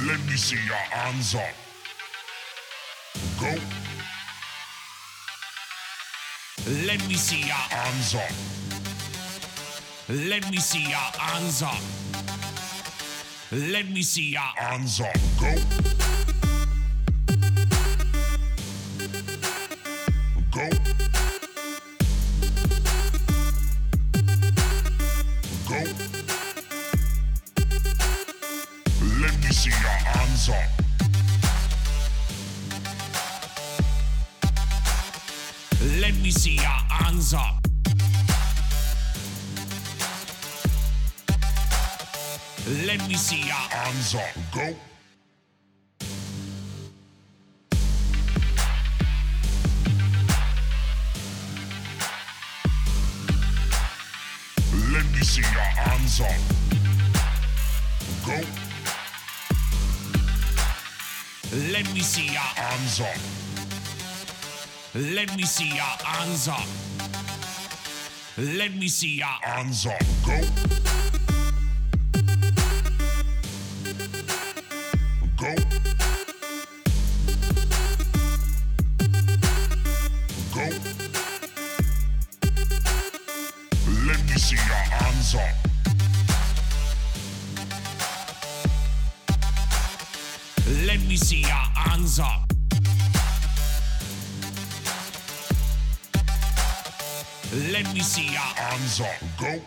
Let me see your hands up. Go. Let me see your Hands up. Let me see your hands up. Let me see your Hands up. Go. Go. Go. Let me see your hands up. Let me see your hands up. Let me see your Hands up. Go. Let me see your hands up. Go. Let me see your Hands up. Let me see your hands up. Let me see your Hands up. Go. Go. Go. Let me see your hands up. Let me see your hands up. Let me see your Hands up. Go.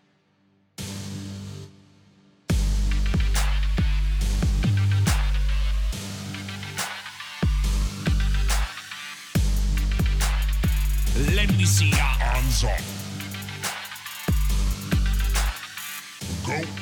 Let me see your Hands up. Go.